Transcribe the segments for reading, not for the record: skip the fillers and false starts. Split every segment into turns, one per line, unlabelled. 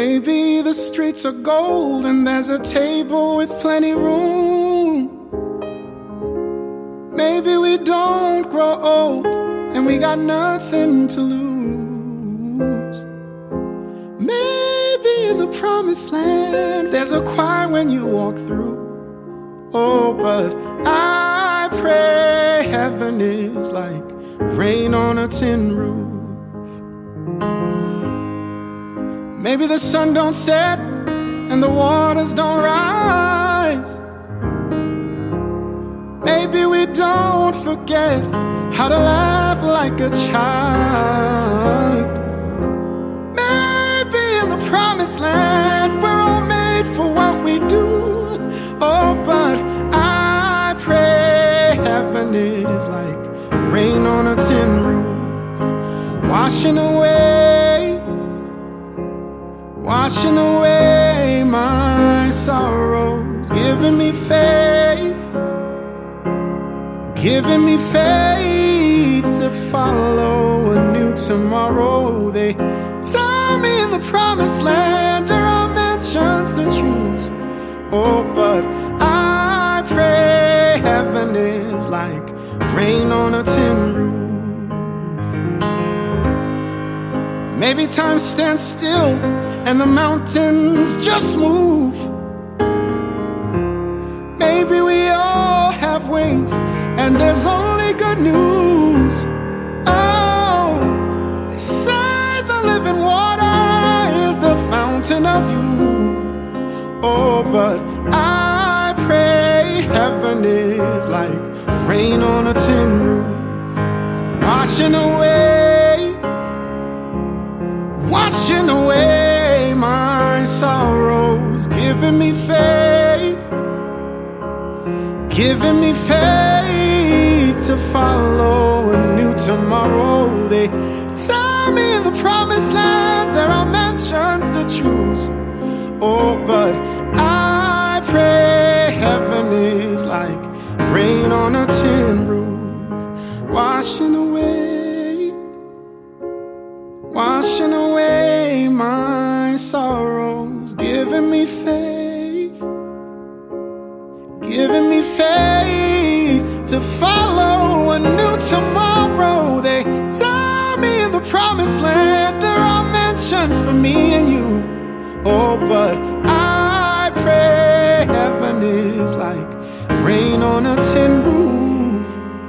Maybe the streets are gold and there's a table with plenty room. Maybe we don't grow old and we got nothing to lose. Maybe in the promised land there's a choir when you walk through. Oh, but I pray heaven is like rain on a tin roof. Maybe the sun don't set and the waters don't rise. Maybe we don't forget how to laugh like a child. Maybe in the promised land we're all made for what we do. Oh, but I pray heaven is like rain on a tin roof, washing away my sorrows, giving me faith to follow a new tomorrow. They tell me in the promised land there are mansions to choose. Oh, but I pray heaven is like rain on a tin roof. Maybe time stands still and the mountains just move. Maybe we all have wings and there's only good news. Oh, they say the living water is the fountain of youth. Oh, but I pray heaven is like rain on a tin roof, washing away my sorrows, giving me faith to follow a new tomorrow. They tell me in the promised land there are mansions to choose. Oh, but I pray heaven is like rain on a tin roof, washing away my sorrows, giving me faith to follow a new tomorrow. They tell me in the promised land there are mansions for me and you. Oh, but I pray heaven is like rain on a tin roof.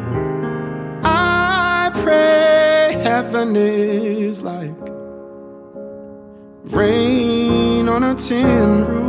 I pray heaven is like rain on a tin roof.